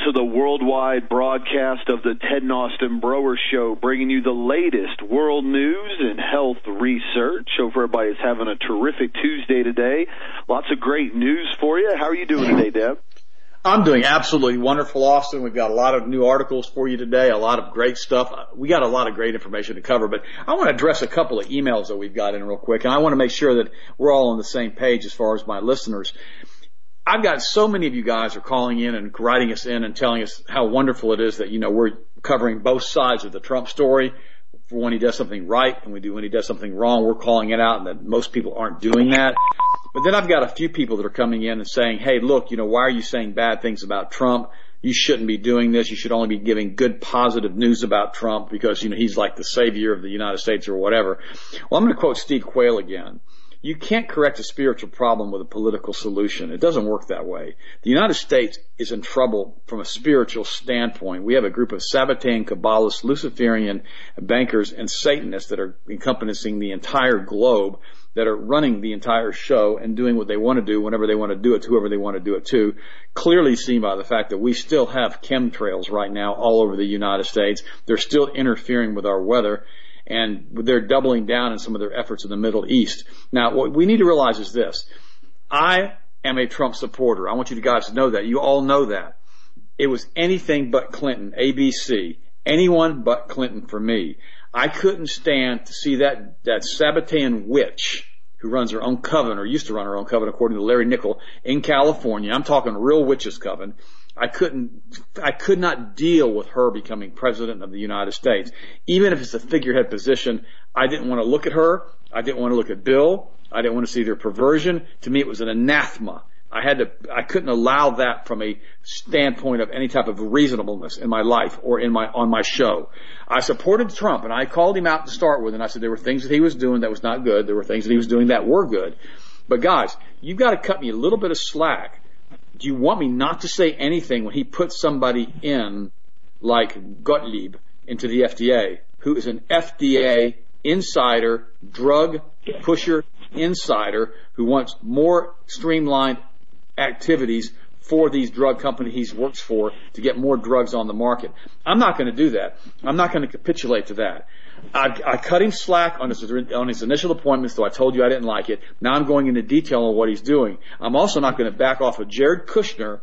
to the worldwide broadcast of the Ted Austin Broer Show, bringing you the latest world news and health research. Hope everybody's having a terrific Tuesday today. Lots of great news for you. How are you doing today, Deb? I'm doing absolutely wonderful, Austin. We've got a lot of new articles for you today, a lot of great stuff. We got a lot of great information to cover, but I want to address a couple of emails that we've got in real quick, and I want to make sure that we're all on the same page as far as my listeners. I've got so many of you guys are calling in and writing us in and telling us how wonderful it is that, we're covering both sides of the Trump story. For when he does something right and when he does something wrong, we're calling it out, and that most people aren't doing that. But then I've got a few people that are coming in and saying, hey, look, why are you saying bad things about Trump? You shouldn't be doing this. You should only be giving good, positive news about Trump because, he's like the savior of the United States or whatever. Well, I'm going to quote Steve Quayle again. You can't correct a spiritual problem with a political solution. It doesn't work that way. The United States is in trouble from a spiritual standpoint. We have a group of Sabbatean, Kabbalists, Luciferian bankers, and Satanists that are encompassing the entire globe, that are running the entire show and doing what they want to do whenever they want to do it to whoever they want to do it to. Clearly seen by the fact that we still have chemtrails right now all over the United States. They're still interfering with our weather, and they're doubling down in some of their efforts in the Middle East. Now, what we need to realize is this. I am a Trump supporter. I want you guys to know that. You all know that. It was anything but Clinton, ABC. Anyone but Clinton for me. I couldn't stand to see that Sabbatean witch who runs her own coven, or used to run her own coven according to Larry Nickel, in California. I'm talking real witches coven. I could not deal with her becoming president of the United States. Even if it's a figurehead position, I didn't want to look at her. I didn't want to look at Bill. I didn't want to see their perversion. To me, it was an anathema. I couldn't allow that from a standpoint of any type of reasonableness in my life or on my show. I supported Trump, and I called him out to start with, and I said there were things that he was doing that was not good. There were things that he was doing that were good. But guys, you've got to cut me a little bit of slack. Do you want me not to say anything when he puts somebody in like Gottlieb into the FDA, who is an FDA insider, drug pusher insider, who wants more streamlined activities for these drug companies he works for to get more drugs on the market? I'm not going to do that. I'm not going to capitulate to that. I cut him slack on his initial appointments, though I told you I didn't like it. Now I'm going into detail on what he's doing. I'm also not going to back off of Jared Kushner,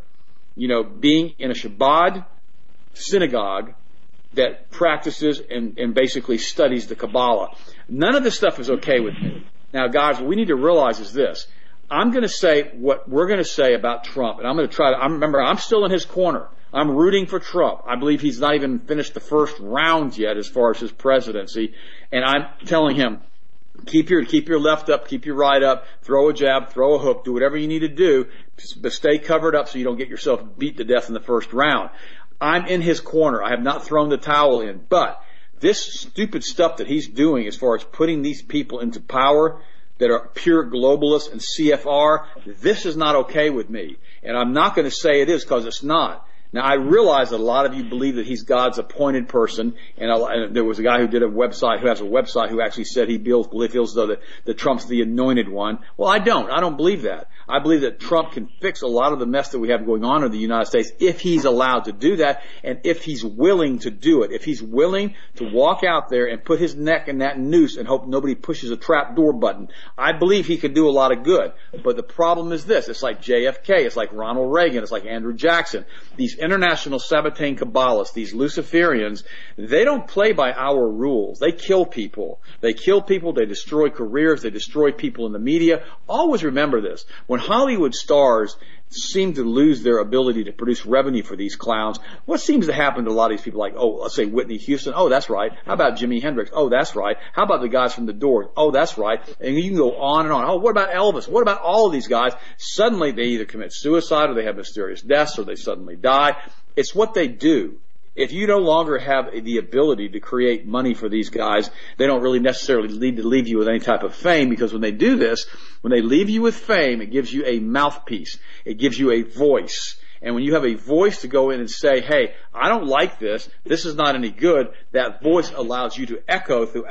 being in a Shabbat synagogue that practices and basically studies the Kabbalah. None of this stuff is okay with me. Now, guys, what we need to realize is this. I'm going to say what we're going to say about Trump, and I'm going to try to, remember, I'm still in his corner. I'm rooting for Trump. I believe he's not even finished the first round yet as far as his presidency, and I'm telling him, keep your left up, keep your right up, throw a jab, throw a hook, do whatever you need to do, but stay covered up so you don't get yourself beat to death in the first round. I'm in his corner. I have not thrown the towel in, but this stupid stuff that he's doing as far as putting these people into power that are pure globalists and CFR, this is not okay with me. And I'm not going to say it is, because it's not. Now, I realize that a lot of you believe that he's God's appointed person, and there was a guy who has a website who actually said he feels though that Trump's the anointed one. Well, I don't believe that. I believe that Trump can fix a lot of the mess that we have going on in the United States if he's allowed to do that, and if he's willing to do it. If he's willing to walk out there and put his neck in that noose and hope nobody pushes a trap door button, I believe he could do a lot of good. But the problem is this. It's like JFK. It's like Ronald Reagan. It's like Andrew Jackson. These international Sabbatean Kabbalists, these Luciferians, they don't play by our rules. They kill people. They destroy careers, they destroy people in the media. Always remember this. When Hollywood stars seem to lose their ability to produce revenue for these clowns, what seems to happen to a lot of these people, like, let's say Whitney Houston, that's right. How about Jimi Hendrix? That's right. How about the guys from the Doors? That's right. And you can go on and on. What about Elvis? What about all of these guys? Suddenly they either commit suicide, or they have mysterious deaths, or they suddenly die. It's what they do. If you no longer have the ability to create money for these guys, they don't really necessarily need to leave you with any type of fame, because when they do this, when they leave you with fame, it gives you a mouthpiece. It gives you a voice. And when you have a voice to go in and say, hey, I don't like this, this is not any good, that voice allows you to echo throughout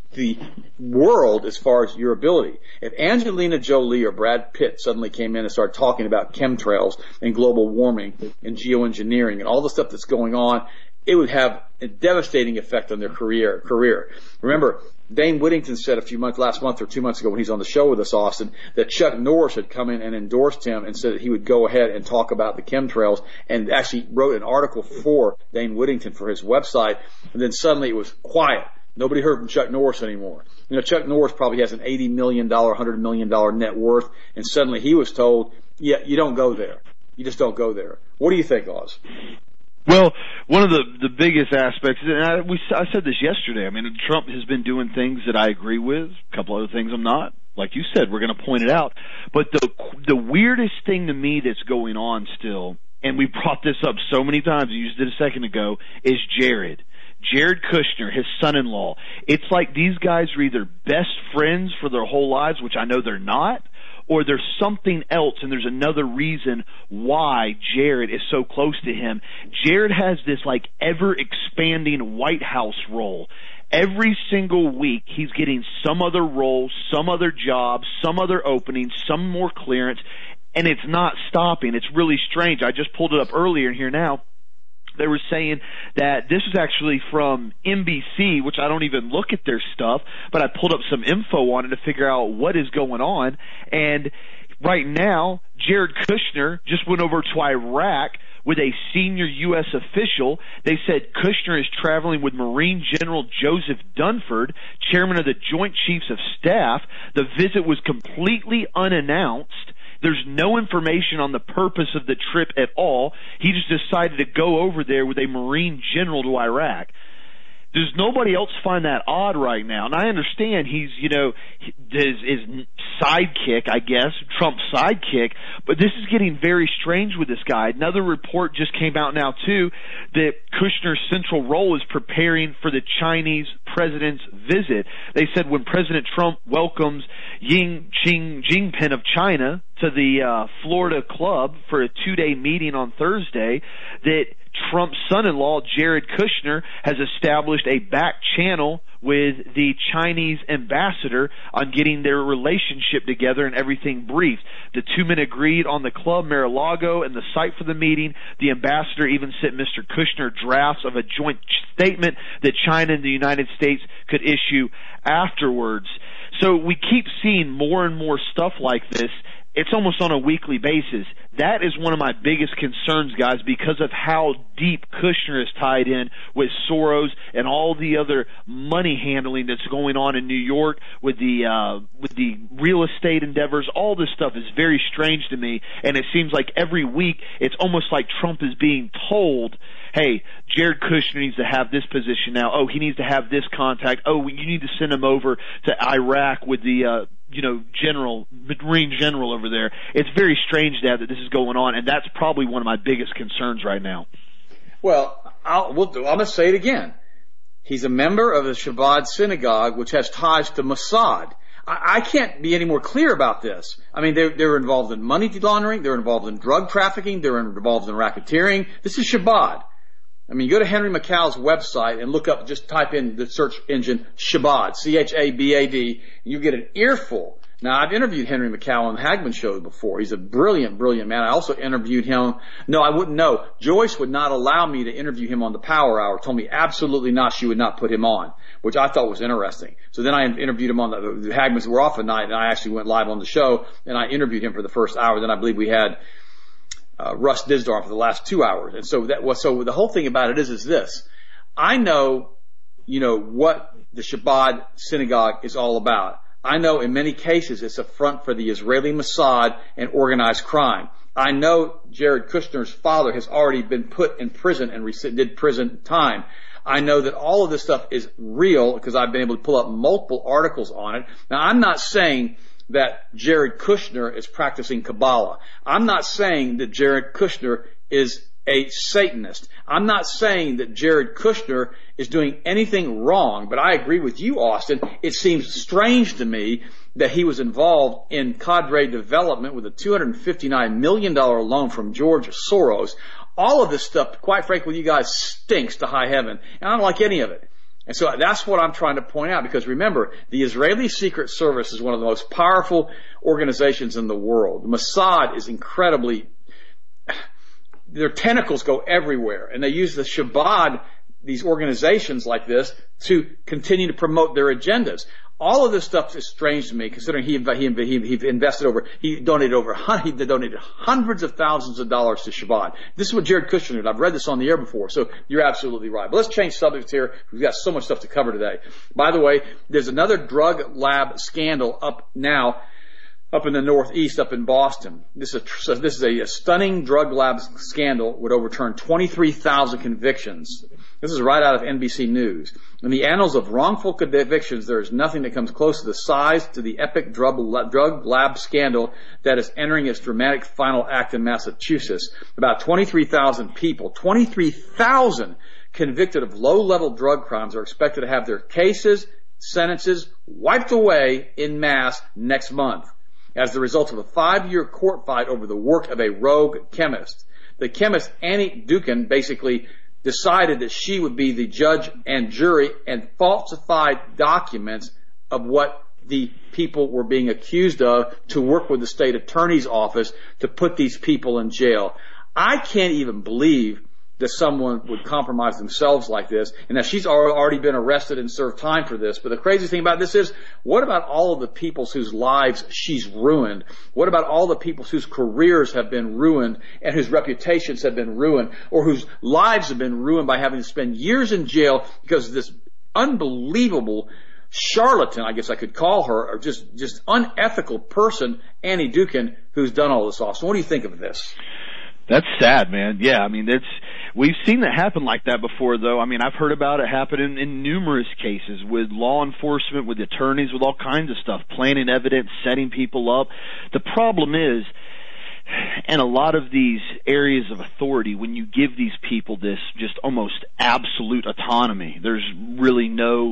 the world as far as your ability. If Angelina Jolie or Brad Pitt suddenly came in and started talking about chemtrails and global warming and geoengineering and all the stuff that's going on, it would have a devastating effect on their career. Remember, Dane Whittington said last month or 2 months ago when he's on the show with us, Austin, that Chuck Norris had come in and endorsed him and said that he would go ahead and talk about the chemtrails, and actually wrote an article for Dane Whittington for his website, and then suddenly it was quiet. Nobody heard from Chuck Norris anymore. Chuck Norris probably has an $80 million, $100 million net worth, and suddenly he was told, yeah, you don't go there. You just don't go there. What do you think, Oz? Well, one of the biggest aspects, and I said this yesterday, I mean, Trump has been doing things that I agree with, a couple other things I'm not. Like you said, we're going to point it out. But the weirdest thing to me that's going on still, and we brought this up so many times, you used it a second ago, is Jared Kushner, his son-in-law. It's like these guys are either best friends for their whole lives, which I know they're not, or there's something else, and there's another reason why Jared is so close to him. Jared has this like ever-expanding White House role. Every single week he's getting some other role, some other job, some other opening, some more clearance, and it's not stopping. It's really strange. I just pulled it up earlier here now. They were saying that this is actually from NBC, which I don't even look at their stuff, but I pulled up some info on it to figure out what is going on. And right now, Jared Kushner just went over to Iraq with a senior U.S. official. They said Kushner is traveling with Marine General Joseph Dunford, chairman of the Joint Chiefs of Staff. The visit was completely unannounced. There's no information on the purpose of the trip at all. He just decided to go over there with a Marine general to Iraq. Does nobody else find that odd right now? And I understand he's, his sidekick, I guess, Trump's sidekick, but this is getting very strange with this guy. Another report just came out now, too, that Kushner's central role is preparing for the Chinese president's visit. They said when President Trump welcomes Xi Jinping of China to the Florida club for a 2-day meeting on Thursday, that Trump's son-in-law, Jared Kushner, has established a back channel with the Chinese ambassador on getting their relationship together and everything briefed. The two men agreed on the club, Mar-a-Lago, and the site for the meeting. The ambassador even sent Mr. Kushner drafts of a joint statement that China and the United States could issue afterwards. So we keep seeing more and more stuff like this. It's almost on a weekly basis. That is one of my biggest concerns, guys, because of how deep Kushner is tied in with Soros and all the other money handling that's going on in New York with the real estate endeavors. All this stuff is very strange to me, and it seems like every week it's almost like Trump is being told, hey, Jared Kushner needs to have this position now. Oh, he needs to have this contact. Oh, you need to send him over to Iraq with the Marine general over there. It's very strange that this is going on, and that's probably one of my biggest concerns right now. Well, I'm going to say it again. He's a member of the Chabad synagogue, which has ties to Mossad. I can't be any more clear about this. I mean, they're involved in money laundering, they're involved in drug trafficking, they're involved in racketeering. This is Chabad. I mean, you go to Henry McCall's website and look up, just type in the search engine, Chabad, C-H-A-B-A-D, and you get an earful. Now, I've interviewed Henry McCall on the Hagman Show before. He's a brilliant, brilliant man. I also interviewed him. No, I wouldn't know. Joyce would not allow me to interview him on the Power Hour. Told me absolutely not. She would not put him on, which I thought was interesting. So then I interviewed him on the Hagmans were off at night, and I actually went live on the show, and I interviewed him for the first hour. Then I believe we had Russ Dizdar for the last 2 hours. And so so the whole thing about it is this. I know, what the Chabad synagogue is all about. I know in many cases it's a front for the Israeli Mossad and organized crime. I know Jared Kushner's father has already been put in prison and did prison time. I know that all of this stuff is real because I've been able to pull up multiple articles on it. Now, I'm not saying that Jared Kushner is practicing Kabbalah. I'm not saying that Jared Kushner is a Satanist. I'm not saying that Jared Kushner is doing anything wrong, but I agree with you, Austin. It seems strange to me that he was involved in cadre development with a $259 million loan from George Soros. All of this stuff, quite frankly, you guys, stinks to high heaven, and I don't like any of it. And so that's what I'm trying to point out, because remember, the Israeli Secret Service is one of the most powerful organizations in the world. The Mossad is incredibly, their tentacles go everywhere, and they use the Shabbat, these organizations like this, to continue to promote their agendas. All of this stuff is strange to me, considering he donated hundreds of thousands of dollars to Shabbat. This is what Jared Kushner did. I've read this on the air before, so you're absolutely right. But let's change subjects here. We've got so much stuff to cover today. By the way, there's another drug lab scandal up in the Northeast, up in Boston. This is a stunning drug lab scandal, would overturn 23,000 convictions. This is right out of NBC News. In the annals of wrongful convictions, there is nothing that comes close to the size to the epic drug lab scandal that is entering its dramatic final act in Massachusetts. About 23,000 people, 23,000 convicted of low-level drug crimes, are expected to have their sentences wiped away en masse next month as the result of a 5-year court fight over the work of a rogue chemist. The chemist, Annie Dukin, basically decided that she would be the judge and jury and falsified documents of what the people were being accused of to work with the state attorney's office to put these people in jail. I can't even believe that someone would compromise themselves like this. And now she's already been arrested and served time for this. But the crazy thing about this is, what about all of the people whose lives she's ruined? What about all the people whose careers have been ruined and whose reputations have been ruined, or whose lives have been ruined by having to spend years in jail because of this unbelievable charlatan, I guess I could call her, or just unethical person, Annie Dukin, who's done all this off. So what do you think of this? That's sad, man. Yeah, I mean, we've seen that happen like that before, though. I mean, I've heard about it happen in numerous cases with law enforcement, with attorneys, with all kinds of stuff, planting evidence, setting people up. The problem is, in a lot of these areas of authority, when you give these people this just almost absolute autonomy, there's really no,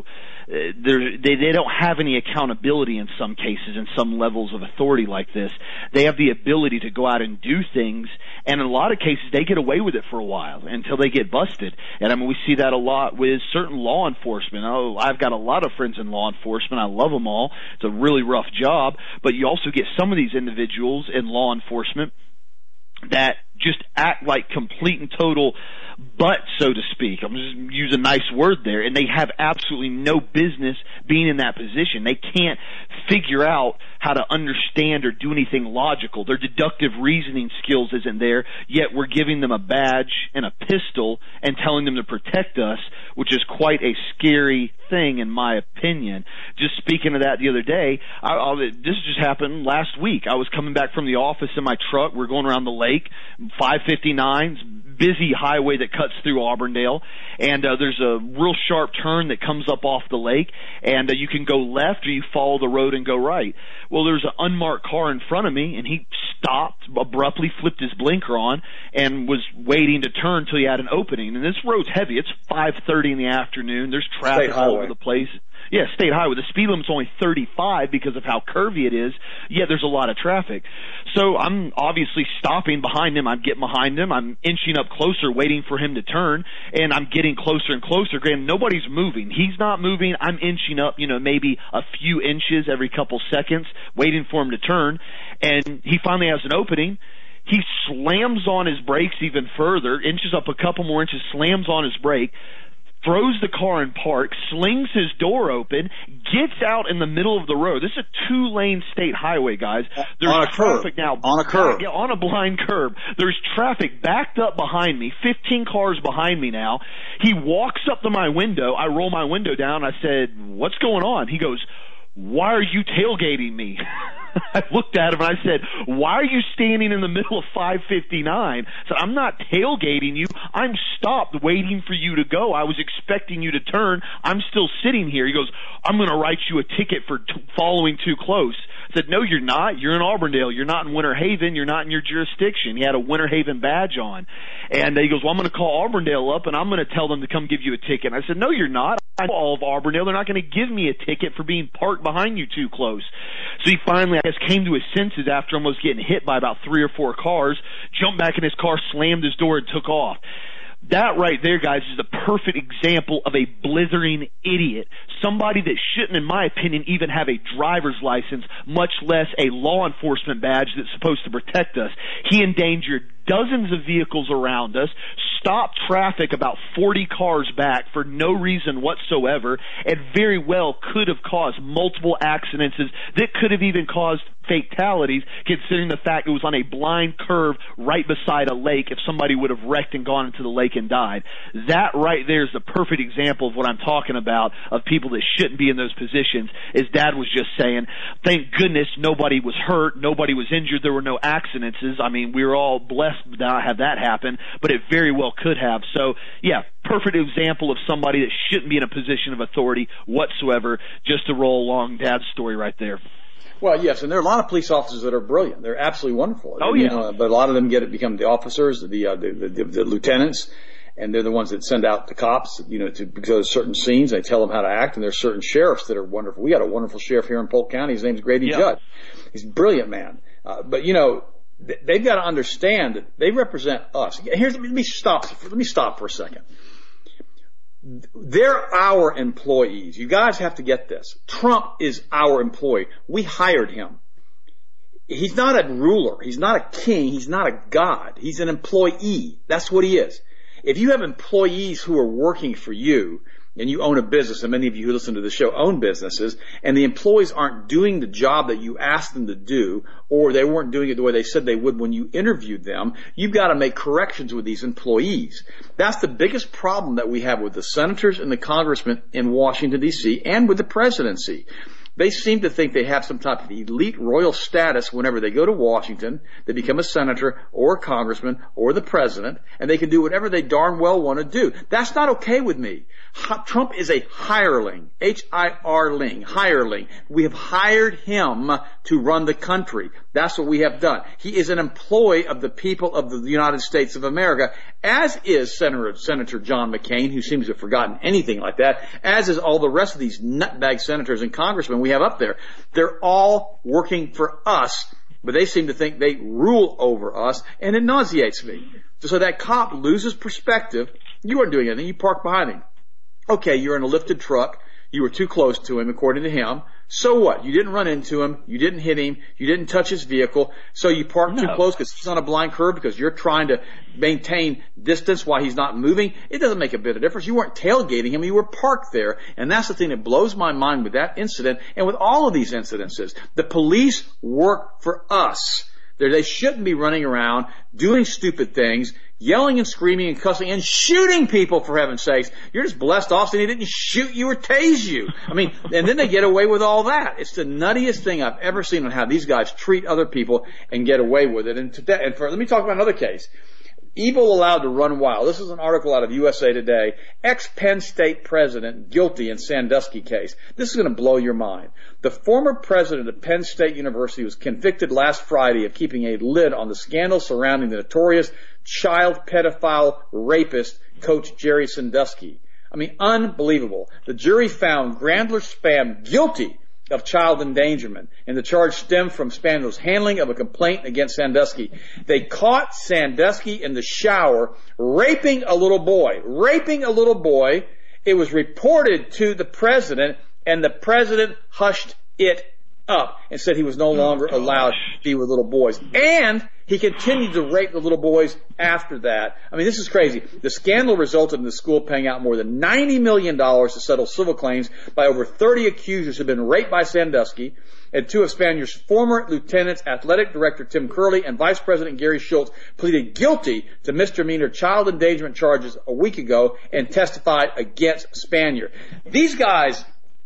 they don't have any accountability in some cases, in some levels of authority like this. They have the ability to go out and do things, and in a lot of cases they get away with it for a while until they get busted. And I mean, we see that a lot with certain law enforcement. Oh, I've got a lot of friends in law enforcement. I love them all. It's a really rough job, but you also get some of these individuals in law enforcement that just act like complete and total butts, so to speak. I'm just use a nice word there, and they have absolutely no business being in that position. They can't figure out how to understand or do anything logical. Their deductive reasoning skills isn't there, yet we're giving them a badge and a pistol and telling them to protect us, which is quite a scary thing in my opinion. Just speaking of that the other day, this just happened last week. I was coming back from the office in my truck. We're going around the lake, 559, busy highway that cuts through Auburndale, and there's a real sharp turn that comes up off the lake, and you can go left or you follow the road and go right. Well, there's an unmarked car in front of me, and he stopped abruptly, flipped his blinker on, and was waiting to turn until he had an opening. And this road's heavy. It's 5:30 in the afternoon. There's traffic all over the place. Yeah, state highway. The speed limit's only 35 because of how curvy it is, yet there's a lot of traffic. So I'm obviously stopping behind him. I'm getting behind him. I'm inching up closer, waiting for him to turn, and I'm getting closer and closer. Granted, nobody's moving. He's not moving. I'm inching up, maybe a few inches every couple seconds, waiting for him to turn, and he finally has an opening. He slams on his brakes even further, inches up a couple more inches, slams on his brake, throws the car in park, slings his door open, gets out in the middle of the road. This is a 2-lane state highway, guys. There's on a traffic curb. now. On a curb. Yeah, on a blind curb. There's traffic backed up behind me, 15 cars behind me now. He walks up to my window. I roll my window down. I said, "What's going on?" He goes, "Why are you tailgating me?" I looked at him and I said, "Why are you standing in the middle of 559? I said, "I'm not tailgating you. I'm stopped waiting for you to go. I was expecting you to turn. I'm still sitting here." He goes, "I'm going to write you a ticket for following too close." I said, "No, you're not. You're in Auburndale. You're not in Winter Haven. You're not in your jurisdiction." He had a Winter Haven badge on. And he goes, "Well, I'm going to call Auburndale up and I'm going to tell them to come give you a ticket." And I said, "No, you're not. I know all of Auburndale. They're not going to give me a ticket for being parked behind you too close." So he finally, I guess, came to his senses after almost getting hit by about 3 or 4 cars, jumped back in his car, slammed his door, and took off. That right there, guys, is a perfect example of a blithering idiot. Somebody that shouldn't, in my opinion, even have a driver's license, much less a law enforcement badge that's supposed to protect us. He endangered dozens of vehicles around us, stopped traffic about 40 cars back for no reason whatsoever, and very well could have caused multiple accidents that could have even caused fatalities, considering the fact it was on a blind curve right beside a lake. If somebody would have wrecked and gone into the lake and died, that right there is the perfect example of what I'm talking about, of people that shouldn't be in those positions. As Dad was just saying, thank goodness nobody was hurt, nobody was injured, there were no accidents. I mean, we were all blessed to not have that happen, but it very well could have. So, yeah, perfect example of somebody that shouldn't be in a position of authority whatsoever, just to roll along Dad's story right there. Well, yes, and there are a lot of police officers that are brilliant. They're absolutely wonderful. Oh, yeah. But a lot of them become the officers, the lieutenants, and they're the ones that send out the cops, to go to certain scenes. They tell them how to act, and there's certain sheriffs that are wonderful. We got a wonderful sheriff here in Polk County. His name's Grady Judd. He's a brilliant man. But they've got to understand that they represent us. Let me stop for a second. They're our employees. You guys have to get this. Trump is our employee. We hired him. He's not a ruler. He's not a king. He's not a god. He's an employee. That's what he is. If you have employees who are working for you, and you own a business, and many of you who listen to the show own businesses, and the employees aren't doing the job that you asked them to do, or they weren't doing it the way they said they would when you interviewed them, you've got to make corrections with these employees. That's the biggest problem that we have with the senators and the congressmen in Washington, D.C., and with the presidency. They seem to think they have some type of elite royal status whenever they go to Washington, they become a senator or a congressman or the president, and they can do whatever they darn well want to do. That's not okay with me. Trump is a hireling, H-I-R-ling, hireling. We have hired him to run the country. That's what we have done. He is an employee of the people of the United States of America, as is Senator John McCain, who seems to have forgotten anything like that, as is all the rest of these nutbag senators and congressmen we have up there. They're all working for us, but they seem to think they rule over us, and it nauseates me. So that cop loses perspective. You weren't doing anything. You parked behind him. Okay, you're in a lifted truck. You were too close to him, according to him. So what? You didn't run into him. You didn't hit him. You didn't touch his vehicle. So you parked too close because he's on a blind curve because you're trying to maintain distance while he's not moving. It doesn't make a bit of difference. You weren't tailgating him. You were parked there. And that's the thing that blows my mind with that incident and with all of these incidences. The police work for us. They shouldn't be running around doing stupid things, yelling and screaming and cussing and shooting people, for heaven's sakes. You're just blessed, Austin. He didn't shoot you or tase you. I mean, and then they get away with all that. It's the nuttiest thing I've ever seen on how these guys treat other people and get away with it. Let me talk about another case. Evil allowed to run wild. This is an article out of USA Today. Ex-Penn State president guilty in Sandusky case. This is going to blow your mind. The former president of Penn State University was convicted last Friday of keeping a lid on the scandal surrounding the notorious child pedophile rapist Coach Jerry Sandusky. I mean, unbelievable. The jury found Grandler Spam guilty of child endangerment, and the charge stemmed from Spandler's handling of a complaint against Sandusky. They caught Sandusky in the shower raping a little boy. It was reported to the president, and the president hushed it up and said he was no longer allowed to be with little boys. And he continued to rape the little boys after that. I mean, this is crazy. The scandal resulted in the school paying out more than $90 million to settle civil claims by over 30 accusers who have been raped by Sandusky. And two of Spaniard's former lieutenants, athletic director Tim Curley and vice president Gary Schultz, pleaded guilty to misdemeanor child endangerment charges a week ago and testified against Spaniard. These guys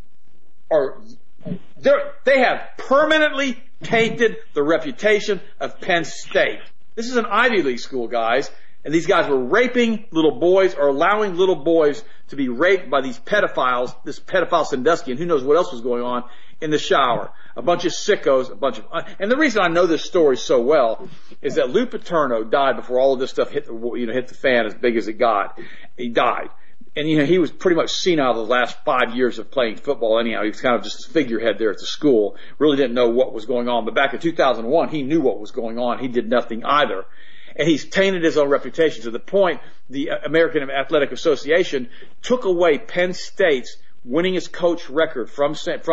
they have permanently tainted the reputation of Penn State. This is an Ivy League school, guys, and these guys were raping little boys or allowing little boys to be raped by these pedophiles, this pedophile Sandusky, and who knows what else was going on in the shower. A bunch of sickos, and the reason I know this story so well is that Lou Paterno died before all of this stuff hit the fan as big as it got. He died. And, he was pretty much senile the last 5 years of playing football anyhow. He was kind of just a figurehead there at the school. Really didn't know what was going on. But back in 2001, he knew what was going on. He did nothing either. And he's tainted his own reputation to the point the American Athletic Association took away Penn State's winningest coach record from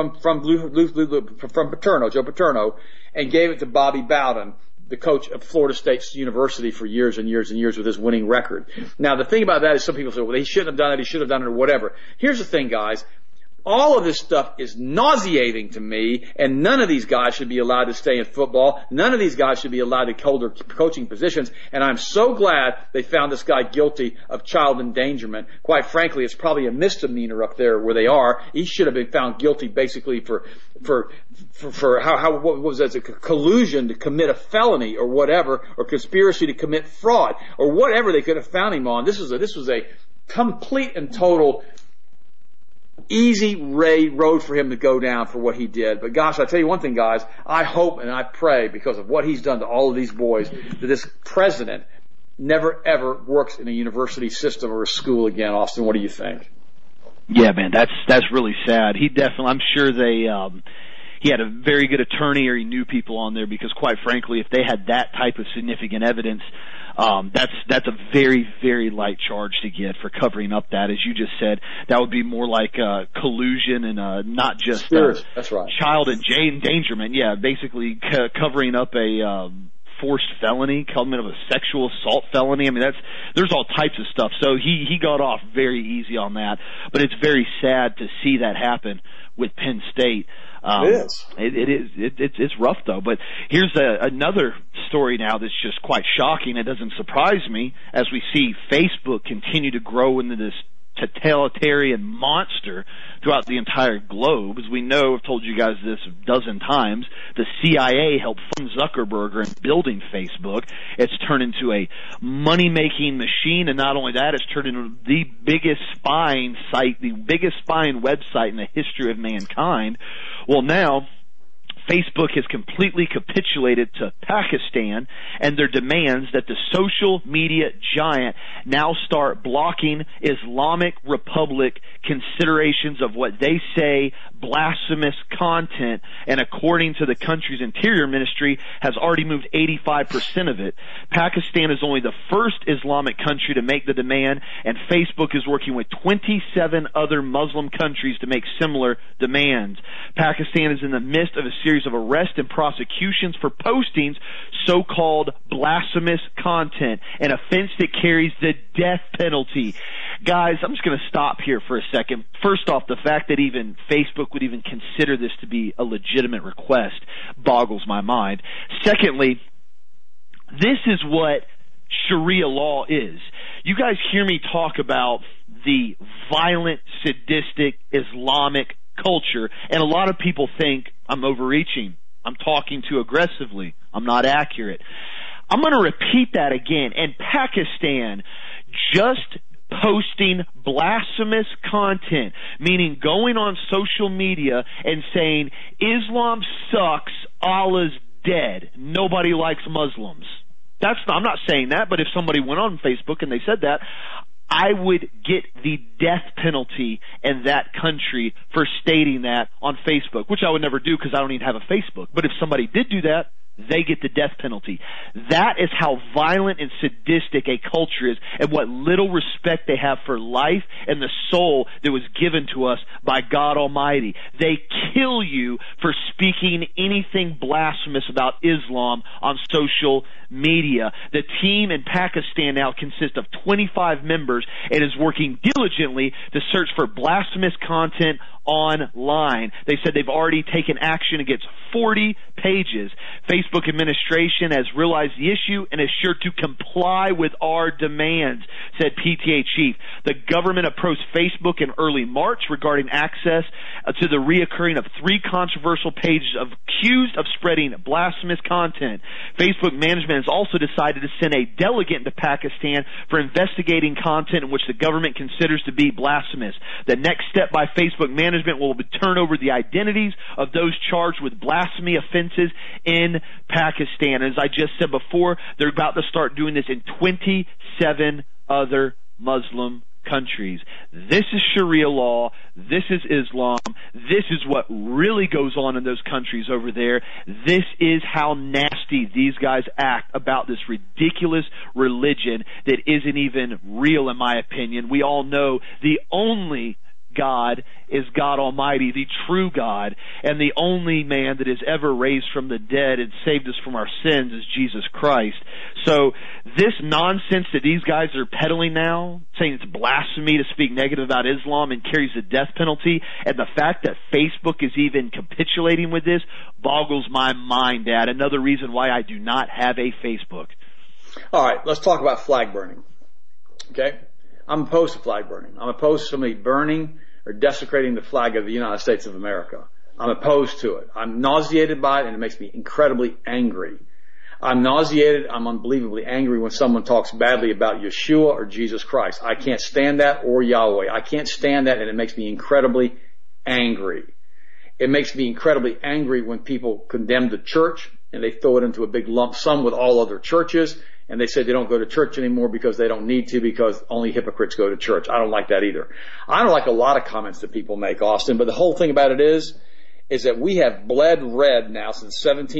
Paterno, Joe Paterno, and gave it to Bobby Bowden, the coach of Florida State University for years and years and years with his winning record. Now, the thing about that is some people say, well, he shouldn't have done it, he should have done it, or whatever. Here's the thing, guys. All of this stuff is nauseating to me, and none of these guys should be allowed to stay in football. None of these guys should be allowed to hold their coaching positions, and I'm so glad they found this guy guilty of child endangerment. Quite frankly, it's probably a misdemeanor up there where they are. He should have been found guilty basically for what was that, collusion to commit a felony or whatever, or conspiracy to commit fraud, or whatever they could have found him on. This was a complete and total easy road for him to go down for what he did. But gosh, I tell you one thing, guys, I hope and I pray, because of what he's done to all of these boys, that this president never ever works in a university system or a school again. Austin, what do you think? Yeah, man, that's really sad. He definitely, I'm sure he had a very good attorney, or he knew people on there, because quite frankly, if they had that type of significant evidence, that's a very, very light charge to get for covering up that. As you just said, that would be more like collusion and not just that's right. Child endangerment. Yeah, basically covering up a forced felony, commitment of a sexual assault felony. I mean, there's all types of stuff. So he got off very easy on that. But it's very sad to see that happen with Penn State. It's rough though. But here's another story now that's just quite shocking. It doesn't surprise me as we see Facebook continue to grow into this totalitarian monster throughout the entire globe. As we know, I've told you guys this a dozen times, the CIA helped fund Zuckerberg in building Facebook. It's turned into a money-making machine, and not only that, it's turned into the biggest spying site, the biggest spying website in the history of mankind. Well, now Facebook has completely capitulated to Pakistan and their demands that the social media giant now start blocking Islamic Republic considerations of what they say blasphemous content, and according to the country's interior ministry, has already moved 85% of it. Pakistan is only the first Islamic country to make the demand, and Facebook is working with 27 other Muslim countries to make similar demands. Pakistan is in the midst of a series of arrests and prosecutions for postings so-called blasphemous content, an offense that carries the death penalty. Guys, I'm just going to stop here for a second. First off, the fact that even Facebook would even consider this to be a legitimate request boggles my mind. Secondly, this is what Sharia law is. You guys hear me talk about the violent, sadistic, Islamic culture, and a lot of people think I'm overreaching. I'm talking too aggressively. I'm not accurate. I'm going to repeat that again. And Pakistan just posting blasphemous content, meaning going on social media and saying Islam sucks, Allah's dead, nobody likes Muslims. I'm not saying that, but if somebody went on Facebook and they said that, I would get the death penalty in that country for stating that on Facebook, which I would never do because I don't even have a Facebook. But if somebody did do that, they get the death penalty. That is how violent and sadistic a culture is, and what little respect they have for life and the soul that was given to us by God Almighty. They kill you for speaking anything blasphemous about Islam on social media. The team in Pakistan now consists of 25 members and is working diligently to search for blasphemous content online. They said they've already taken action against 40 pages. Facebook administration has realized the issue and is sure to comply with our demands, said PTA chief. The government approached Facebook in early March regarding access to the reoccurring of 3 controversial pages accused of spreading blasphemous content. Facebook management has also decided to send a delegate to Pakistan for investigating content in which the government considers to be blasphemous. The next step by Facebook management will turn over the identities of those charged with blasphemy offenses in Pakistan. As I just said before, they're about to start doing this in 27 other Muslim countries. This is Sharia law. This is Islam. This is what really goes on in those countries over there. This is how nasty these guys act about this ridiculous religion that isn't even real, in my opinion. We all know the only God is God Almighty, the true God, and the only man that is ever raised from the dead and saved us from our sins is Jesus Christ. So this nonsense that these guys are peddling now, saying it's blasphemy to speak negative about Islam and carries the death penalty, and the fact that Facebook is even capitulating with this boggles my mind, Dad. Another reason why I do not have a Facebook. All right, let's talk about flag burning. Okay? I'm opposed to flag burning. I'm opposed to somebody burning or desecrating the flag of the United States of America. I'm opposed to it. I'm nauseated by it, and it makes me incredibly angry. I'm nauseated, I'm unbelievably angry when someone talks badly about Yeshua or Jesus Christ. I can't stand that, or Yahweh. I can't stand that, and it makes me incredibly angry. It makes me incredibly angry when people condemn the church, and they throw it into a big lump sum with all other churches, and they say they don't go to church anymore because they don't need to, because only hypocrites go to church. I don't like that either. I don't like a lot of comments that people make, Austin, but the whole thing about it is that we have bled red now since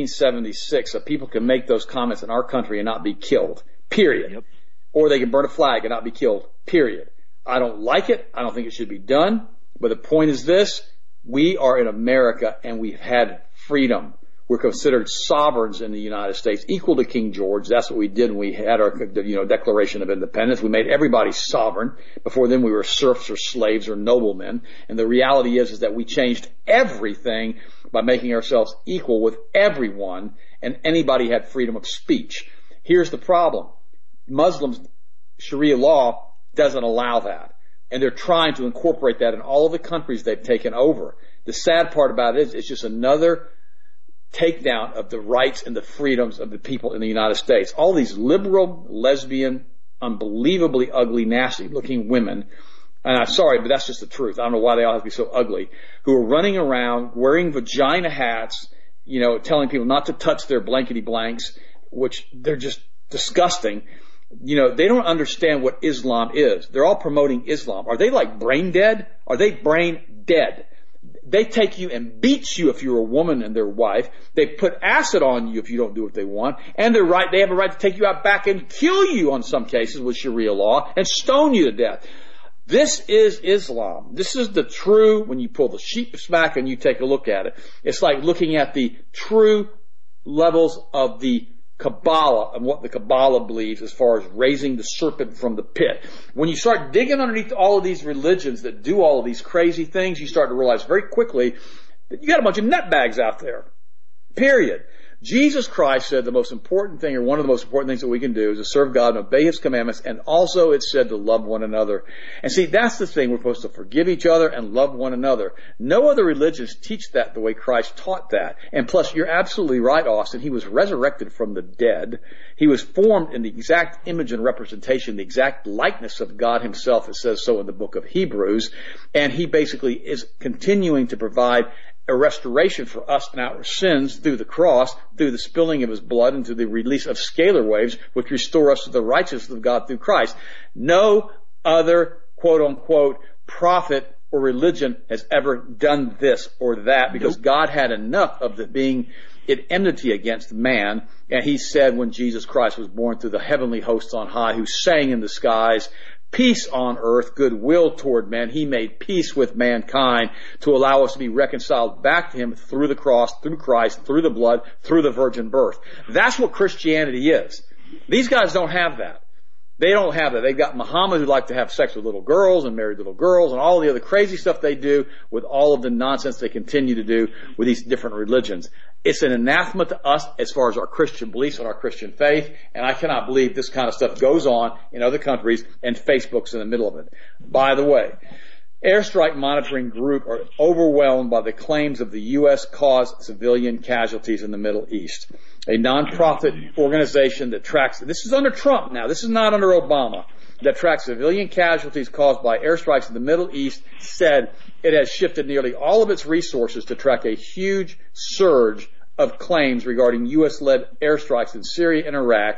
1776, so people can make those comments in our country and not be killed, period. Yep. Or they can burn a flag and not be killed, period. I don't like it. I don't think it should be done. But the point is this: we are in America, and we've had freedom. We're considered sovereigns in the United States, equal to King George. That's what we did when we had our, Declaration of Independence. We made everybody sovereign. Before then, we were serfs or slaves or noblemen. And the reality is that we changed everything by making ourselves equal with everyone, and anybody had freedom of speech. Here's the problem: Muslims, Sharia law doesn't allow that, and they're trying to incorporate that in all of the countries they've taken over. The sad part about it is it's just another takedown of the rights and the freedoms of the people in the United States. All these liberal, lesbian, unbelievably ugly, nasty-looking women, and I'm sorry, but that's just the truth. I don't know why they all have to be so ugly, who are running around wearing vagina hats, telling people not to touch their blankety blanks, which they're just disgusting. They don't understand what Islam is. They're all promoting Islam. Are they like brain dead? Are they brain dead? They take you and beat you if you're a woman and their wife. They put acid on you if you don't do what they want. And they have a right to take you out back and kill you on some cases with Sharia law and stone you to death. This is Islam. This is the true, when you pull the sheep back and you take a look at it, it's like looking at the true levels of the Kabbalah and what the Kabbalah believes as far as raising the serpent from the pit. When you start digging underneath all of these religions that do all of these crazy things, you start to realize very quickly that you got a bunch of nutbags out there. Period. Jesus Christ said the most important thing, or one of the most important things that we can do, is to serve God and obey His commandments, and also it said to love one another. And see, that's the thing. We're supposed to forgive each other and love one another. No other religions teach that the way Christ taught that. And plus, you're absolutely right, Austin. He was resurrected from the dead. He was formed in the exact image and representation, the exact likeness of God Himself. It says so in the book of Hebrews. And He basically is continuing to provide a restoration for us and our sins through the cross, through the spilling of His blood, and through the release of scalar waves, which restore us to the righteousness of God through Christ. No other, quote-unquote, prophet or religion has ever done this or that, because God had enough of the being in enmity against man. And He said when Jesus Christ was born, through the heavenly hosts on high, who sang in the skies, peace on earth, goodwill toward men. He made peace with mankind to allow us to be reconciled back to Him through the cross, through Christ, through the blood, through the virgin birth. That's what Christianity is. These guys don't have that. They don't have that. They've got Muhammad, who like to have sex with little girls and marry little girls and all the other crazy stuff they do with all of the nonsense they continue to do with these different religions. It's an anathema to us as far as our Christian beliefs and our Christian faith, and I cannot believe this kind of stuff goes on in other countries and Facebook's in the middle of it. By the way, Airstrike Monitoring Group are overwhelmed by the claims of the U.S. caused civilian casualties in the Middle East. A nonprofit organization that tracks, this is under Trump now, this is not under Obama, that tracks civilian casualties caused by airstrikes in the Middle East, said it has shifted nearly all of its resources to track a huge surge of claims regarding U.S.-led airstrikes in Syria and Iraq.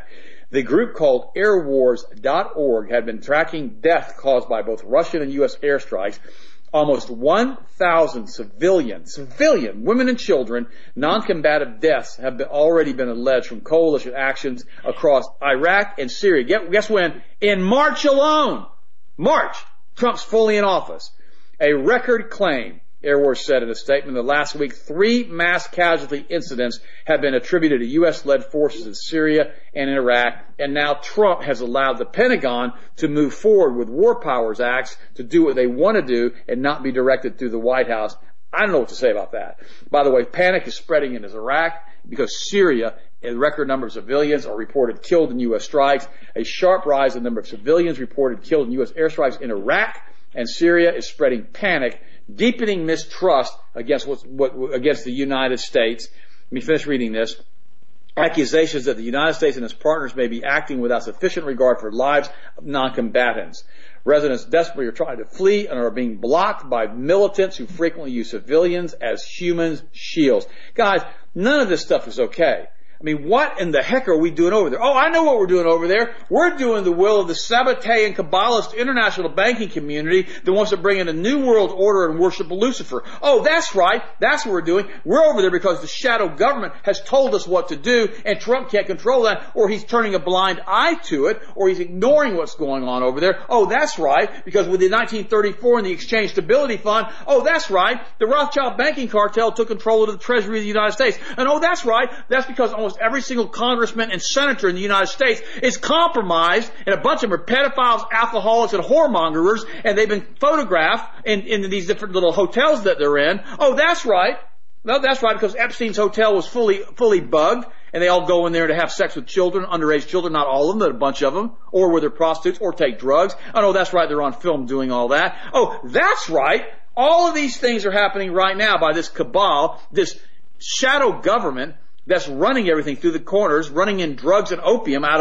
The group called airwars.org had been tracking death caused by both Russian and U.S. airstrikes. Almost 1,000 civilian, women and children, non-combative deaths have already been alleged from coalition actions across Iraq and Syria. Guess when? In March alone. March. Trump's fully in office. A record claim. Airwars said in a statement that last week 3 mass casualty incidents have been attributed to U.S.-led forces in Syria and in Iraq, and now Trump has allowed the Pentagon to move forward with War Powers Acts to do what they want to do and not be directed through the White House. I don't know what to say about that. By the way, panic is spreading in Iraq because Syria, a record number of civilians are reported killed in U.S. strikes. A sharp rise in the number of civilians reported killed in U.S. airstrikes in Iraq and Syria is spreading panic, deepening mistrust against against the United States. Let me finish reading this. Accusations that the United States and its partners may be acting without sufficient regard for lives of non-combatants. Residents desperately are trying to flee and are being blocked by militants who frequently use civilians as human shields. Guys, none of this stuff is okay. I mean, what in the heck are we doing over there? Oh, I know what we're doing over there. We're doing the will of the Sabbatean and Kabbalist international banking community that wants to bring in a new world order and worship Lucifer. Oh, that's right. That's what we're doing. We're over there because the shadow government has told us what to do, and Trump can't control that, or he's turning a blind eye to it, or he's ignoring what's going on over there. Oh, that's right, because with the 1934 and the Exchange Stability Fund, oh, that's right, the Rothschild banking cartel took control of the Treasury of the United States. And oh, that's right, that's because almost every single congressman and senator in the United States is compromised, and a bunch of them are pedophiles, alcoholics, and whoremongers, and they've been photographed in these different little hotels that they're in. Oh, that's right. No, that's right, because Epstein's hotel was fully bugged, and they all go in there to have sex with children, underage children, not all of them, but a bunch of them, or where they're prostitutes, or take drugs. Oh, no, that's right, they're on film doing all that. Oh, that's right. All of these things are happening right now by this cabal, this shadow government that's running everything through the corners, running in drugs and opium out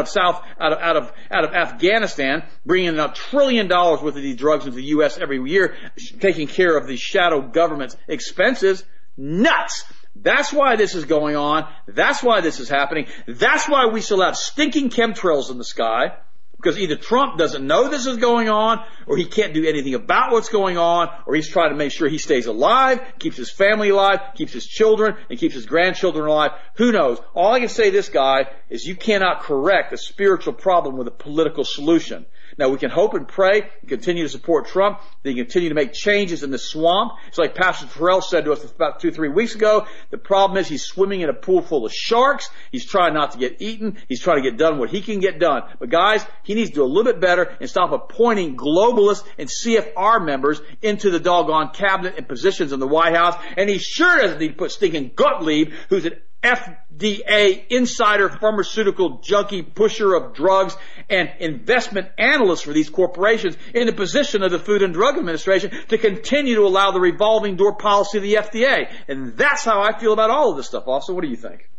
of Afghanistan, bringing in $1 trillion worth of these drugs into the U.S. every year, taking care of the shadow government's expenses. Nuts! That's why this is going on. That's why this is happening. That's why we still have stinking chemtrails in the sky. Because either Trump doesn't know this is going on, or he can't do anything about what's going on, or he's trying to make sure he stays alive, keeps his family alive, keeps his children, and keeps his grandchildren alive. Who knows? All I can say to this guy is you cannot correct a spiritual problem with a political solution. Now, we can hope and pray and continue to support Trump, that he continue to make changes in the swamp. It's like Pastor Terrell said to us about 2-3 weeks ago. The problem is he's swimming in a pool full of sharks. He's trying not to get eaten. He's trying to get done what he can get done. But guys, he needs to do a little bit better and stop appointing globalists and CFR members into the doggone cabinet and positions in the White House. And he sure doesn't need to put stinking Gottlieb, who's an FDA insider, pharmaceutical junkie, pusher of drugs, and investment analyst for these corporations in the position of the Food and Drug Administration to continue to allow the revolving door policy of the FDA. And that's how I feel about all of this stuff. Also, what do you think?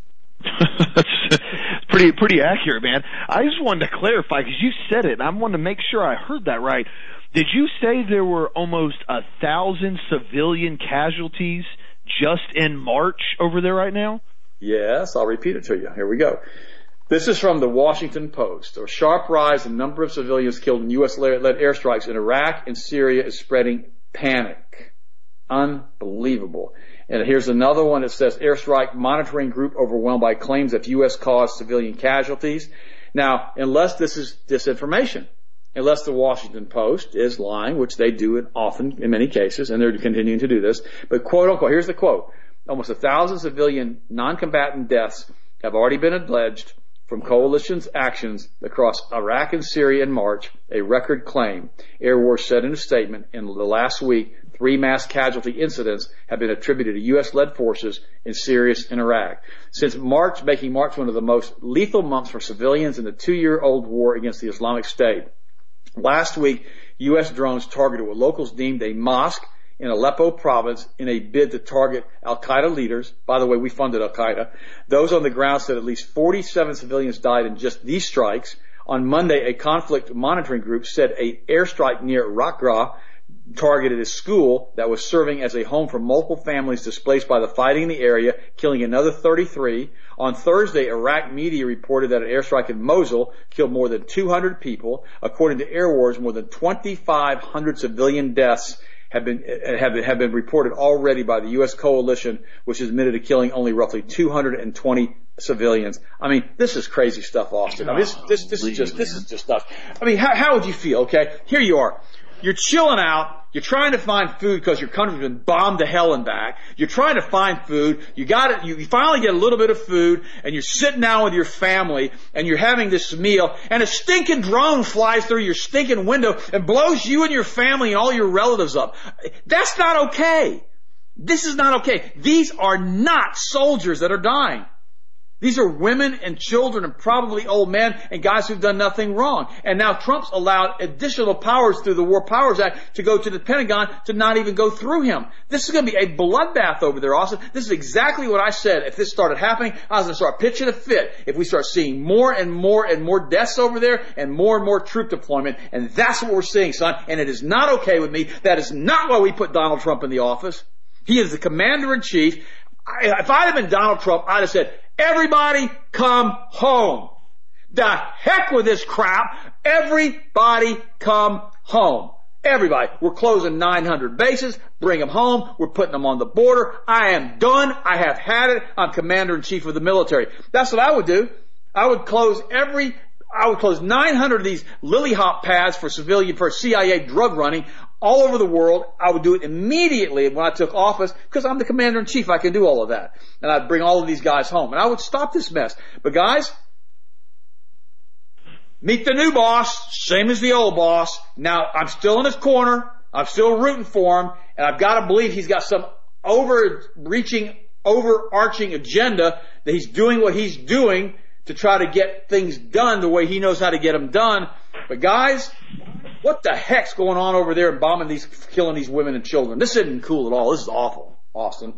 pretty accurate, man. I just wanted to clarify, because you said it, and I wanted to make sure I heard that right. Did you say there were almost 1,000 civilian casualties just in March over there right now? Yes, I'll repeat it to you. Here we go. This is from the Washington Post. A sharp rise in the number of civilians killed in U.S.-led airstrikes in Iraq and Syria is spreading panic. Unbelievable. And here's another one that says airstrike monitoring group overwhelmed by claims that U.S. caused civilian casualties. Now, unless this is disinformation, unless the Washington Post is lying, which they do often in many cases, and they're continuing to do this, but quote unquote, here's the quote, almost 1,000 civilian non-combatant deaths have already been alleged from coalition's actions across Iraq and Syria in March, a record claim. Airwars said in a statement in the last week, 3 mass casualty incidents have been attributed to U.S.-led forces in Syria and Iraq. Since March, making March one of the most lethal months for civilians in the 2-year-old war against the Islamic State. Last week, U.S. drones targeted what locals deemed a mosque in Aleppo province in a bid to target al-Qaeda leaders. By the way, we funded al-Qaeda. Those on the ground said at least 47 civilians died in just these strikes. On Monday, a conflict monitoring group said an airstrike near Raqqa targeted a school that was serving as a home for multiple families displaced by the fighting in the area, killing another 33. On Thursday, Iraq media reported that an airstrike in Mosul killed more than 200 people. According to Air Wars, more than 2,500 civilian deaths have been reported already by the U.S. coalition, which has admitted to killing only roughly 220 civilians. I mean, this is crazy stuff, Austin. I mean, this is just nuts. I mean, how would you feel? Okay, here you are. You're chilling out. You're trying to find food because your country's been bombed to hell and back. You're trying to find food. You finally get a little bit of food, and you're sitting down with your family, and you're having this meal, and a stinking drone flies through your stinking window and blows you and your family and all your relatives up. That's not okay. This is not okay. These are not soldiers that are dying. These are women and children and probably old men and guys who've done nothing wrong. And now Trump's allowed additional powers through the War Powers Act to go to the Pentagon to not even go through him. This is going to be a bloodbath over there, Austin. This is exactly what I said. If this started happening, I was going to start pitching a fit if we start seeing more and more and more deaths over there and more troop deployment. And that's what we're seeing, son. And it is not okay with me. That is not why we put Donald Trump in the office. He is the commander-in-chief. If I had been Donald Trump, I'd have said, everybody come home. The heck with this crap. Everybody come home. Everybody. We're closing 900 bases. Bring them home. We're putting them on the border. I am done. I have had it. I'm commander-in-chief of the military. That's what I would do. I would close 900 of these lily hop pads for CIA drug running all over the world. I would do it immediately when I took office because I'm the commander-in-chief. I can do all of that. And I'd bring all of these guys home. And I would stop this mess. But guys, meet the new boss, same as the old boss. Now, I'm still in his corner. I'm still rooting for him. And I've got to believe he's got some overarching agenda that he's doing what he's doing to try to get things done the way he knows how to get them done. But guys, what the heck's going on over there and killing these women and children? This isn't cool at all. This is awful, Austin.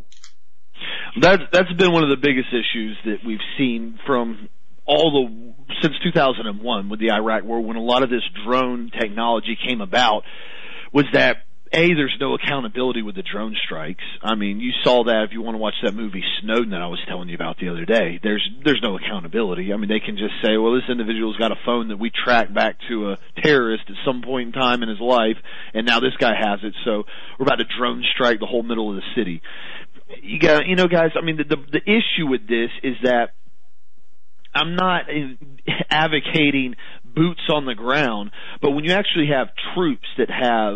That's been one of the biggest issues that we've seen from since 2001 with the Iraq War, when a lot of this drone technology came about, was that there's no accountability with the drone strikes. I mean, you saw that if you want to watch that movie Snowden that I was telling you about the other day. There's no accountability. I mean, they can just say, well, this individual's got a phone that we tracked back to a terrorist at some point in time in his life, and now this guy has it, so we're about to drone strike the whole middle of the city. Guys, I mean, the issue with this is that I'm not advocating boots on the ground, but when you actually have troops that have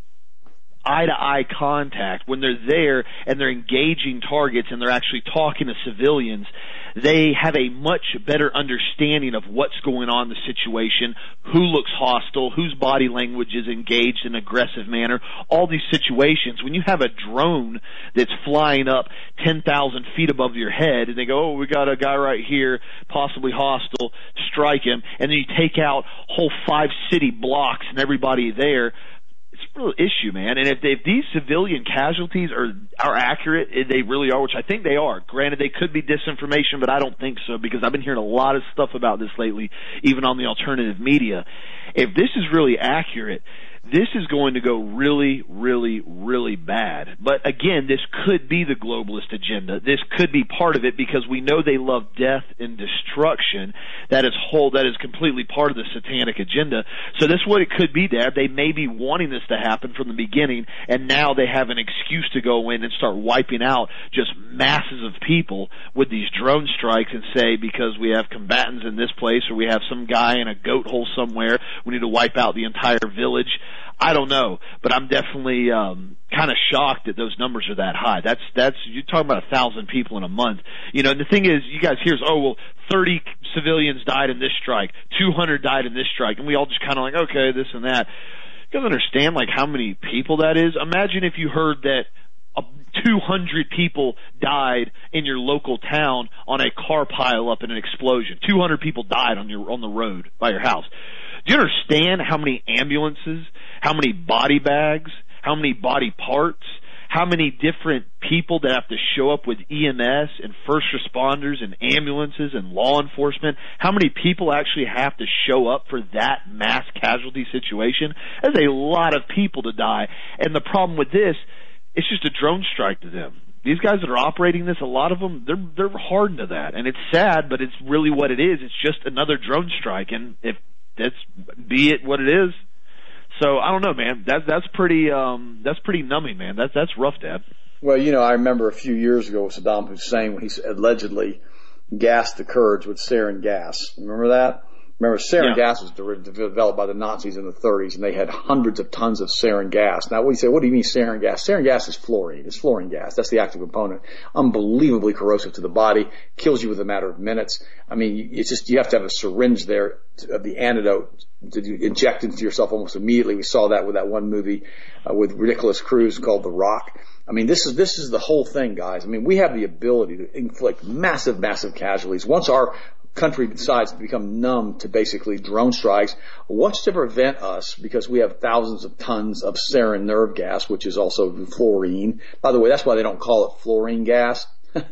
eye-to-eye contact, when they're there and they're engaging targets and they're actually talking to civilians, they have a much better understanding of what's going on in the situation, who looks hostile, whose body language is engaged in an aggressive manner, all these situations. When you have a drone that's flying up 10,000 feet above your head and they go, oh, we got a guy right here, possibly hostile, strike him, and then you take out whole 5 city blocks and everybody there, it's a real issue, man. And if these civilian casualties are accurate, they really are, which I think they are. Granted, they could be disinformation, but I don't think so, because I've been hearing a lot of stuff about this lately, even on the alternative media. If this is really accurate, this is going to go really, really, really bad. But again, this could be the globalist agenda. This could be part of it, because we know they love death and destruction. That is completely part of the satanic agenda. So this is what it could be, Dad. They may be wanting this to happen from the beginning, and now they have an excuse to go in and start wiping out just masses of people with these drone strikes and say, because we have combatants in this place or we have some guy in a goat hole somewhere, we need to wipe out the entire village. I don't know, but I'm definitely kind of shocked that those numbers are that high. That's you're talking about 1,000 people in a month. And the thing is, you guys hear, 30 civilians died in this strike, 200 died in this strike, and we all just kind of like, okay, this and that. You guys understand how many people that is? Imagine if you heard that 200 people died in your local town on a car pileup in an explosion. 200 people died on the road by your house. Do you understand how many ambulances, how many body bags, how many body parts, how many different people that have to show up with EMS and first responders and ambulances and law enforcement, how many people actually have to show up for that mass casualty situation. There's a lot of people to die. And the problem with this, it's just a drone strike to them. These guys that are operating this, a lot of them, they're hardened to that. And it's sad, but it's really what it is. It's just another drone strike. And if that's, be it what it is. So I don't know, man. That's pretty numbing, man. That's rough, Dad. Well, I remember a few years ago with Saddam Hussein when he allegedly gassed the Kurds with sarin gas. Remember that? Remember, sarin gas was developed by the Nazis in the 30s, and they had hundreds of tons of sarin gas. Now, what do you mean sarin gas? Sarin gas is fluorine. It's fluorine gas. That's the active component. Unbelievably corrosive to the body. Kills you within a matter of minutes. I mean, it's just, you have to have a syringe there of the antidote to inject into yourself almost immediately. We saw that with that one movie with Nicolas Cruz called The Rock. I mean, this is the whole thing, guys. I mean, we have the ability to inflict massive, massive casualties. Once our country decides to become numb to basically drone strikes, what's to prevent us, because we have thousands of tons of sarin nerve gas, which is also fluorine. By the way, that's why they don't call it fluorine gas.